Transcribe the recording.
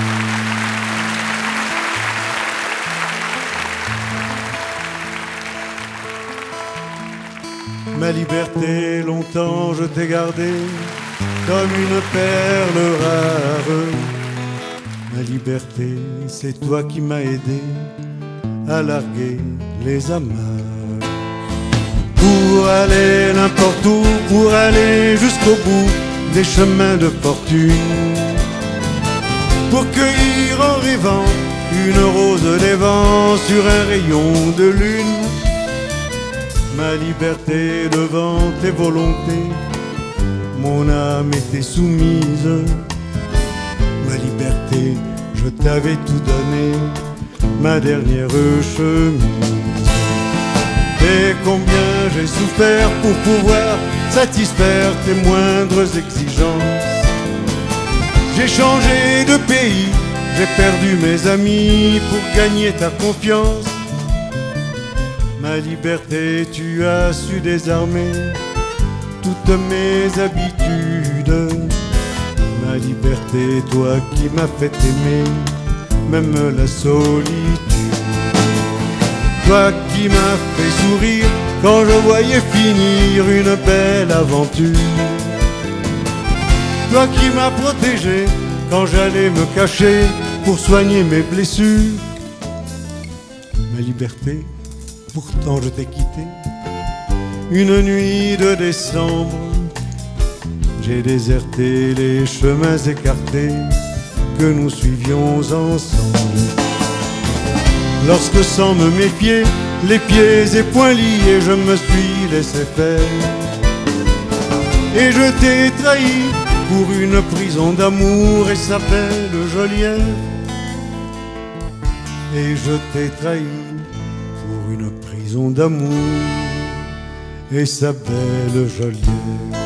Ma liberté, longtemps je t'ai gardée comme une perle rare. Ma liberté, c'est toi qui m'as aidé à larguer les amarres. Pour aller n'importe où, pour aller jusqu'au bout des chemins de fortune, pour cueillir en rêvant une rose des vents sur un rayon de lune. Ma liberté devant tes volontés, mon âme était soumise. Ma liberté, je t'avais tout donné, ma dernière chemise. Et combien j'ai souffert pour pouvoir satisfaire tes moindres exigences. J'ai changé de pays, j'ai perdu mes amis pour gagner ta confiance. Ma liberté, tu as su désarmer toutes mes habitudes. Ma liberté, toi qui m'as fait aimer même la solitude. Toi qui m'as fait sourire quand je voyais finir une belle aventure. Toi qui m'as protégé quand j'allais me cacher pour soigner mes blessures. Ma liberté, pourtant je t'ai quitté une nuit de décembre. J'ai déserté les chemins écartés que nous suivions ensemble. Lorsque sans me méfier, les pieds et poings liés, je me suis laissé faire. Et je t'ai trahi pour une prison d'amour et sa belle geôlière. Et je t'ai trahi pour une prison d'amour et sa belle geôlière.